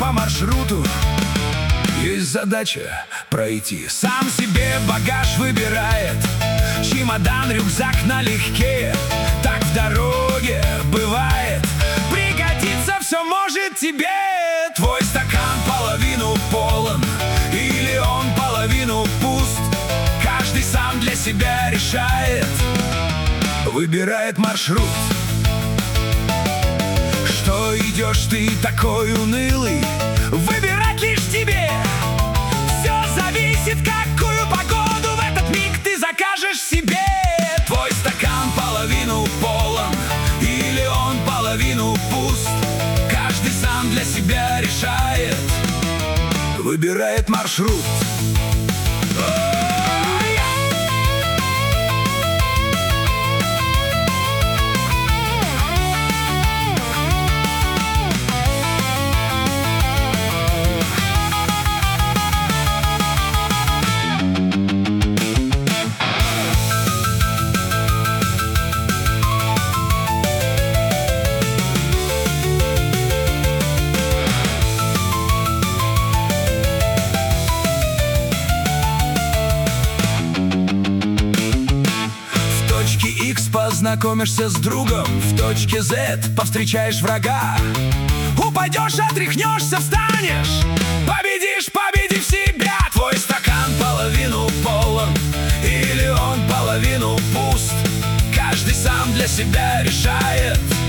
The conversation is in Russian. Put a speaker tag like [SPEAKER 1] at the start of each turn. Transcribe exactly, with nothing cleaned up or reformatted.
[SPEAKER 1] по маршруту. Есть задача пройти. Сам себе багаж выбирает, чемодан, рюкзак налегке. Так в дороге бывает. Пригодится все может тебе. Твой стакан половину полон или он половину пуст. Каждый сам для себя решает, выбирает маршрут. Что идешь ты такой унылый, выбирать лишь тебе. Все зависит, какую погоду в этот миг ты закажешь себе. Твой стакан половину полон или он половину пуст. Каждый сам для себя решает, выбирает маршрут. Познакомишься с другом, в точке Z повстречаешь врага. Упадешь, отряхнешься, встанешь, победишь, победив себя. Твой стакан половину полон или он половину пуст. Каждый сам для себя решает,